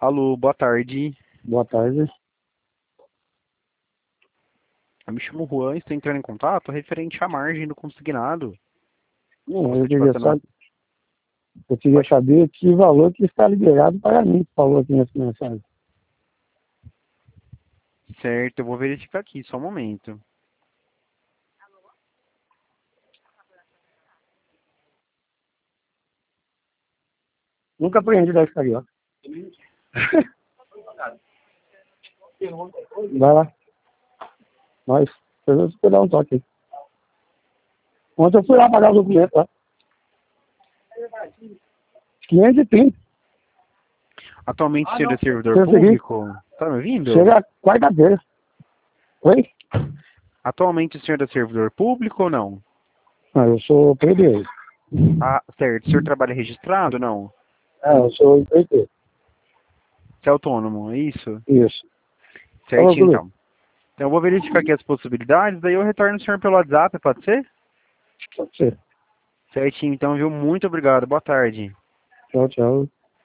Alô, boa tarde. Boa tarde. Eu me chamo Juan, estou entrando em contato referente à margem do consignado. Não, Gostaria de fazer uma... eu queria saber que valor que está liberado para mim, que falou aqui nessa mensagem. Certo, eu vou verificar aqui, só um momento. Nunca aprendi da carioca. Vai lá. Nós, eu vou dar um toque aí. Ontem eu fui lá pagar o documento, tá? 530. Atualmente o senhor é servidor Eu segui. público? Tá me ouvindo? Chega quarta-feira. Oi? Atualmente o senhor é servidor público ou não? Ah, eu sou PDI. Ah, certo. O senhor trabalha registrado ou não? Eu sou empreiteiro. Você é autônomo, é isso? Isso. Falou Certinho, comigo. então. Então eu vou verificar aqui as possibilidades, daí eu retorno o senhor pelo WhatsApp, pode ser? Pode ser. Certinho, então, viu? Muito obrigado. Boa tarde. Tchau, tchau.